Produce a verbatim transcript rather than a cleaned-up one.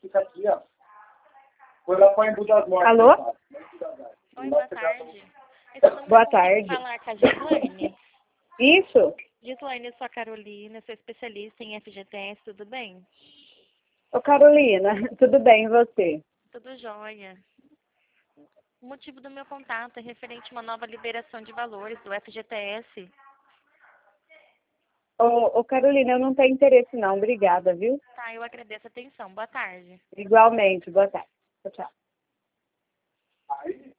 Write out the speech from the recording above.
fica aqui, ó. Foi lá para o Embu das Mortes. Alô? Oi, boa tarde. Boa tarde. Falar com a Gislaine. Isso? Gislaine, eu sou a Carolina, sou especialista em F G T S, tudo bem? Ô Carolina, tudo bem e você? Tudo jóia. O motivo do meu contato é referente a uma nova liberação de valores do F G T S. Ô, ô Carolina, eu não tenho interesse não, obrigada, viu? Tá, eu agradeço a atenção. Boa tarde. Igualmente, boa tarde. Tchau, tchau. Aí,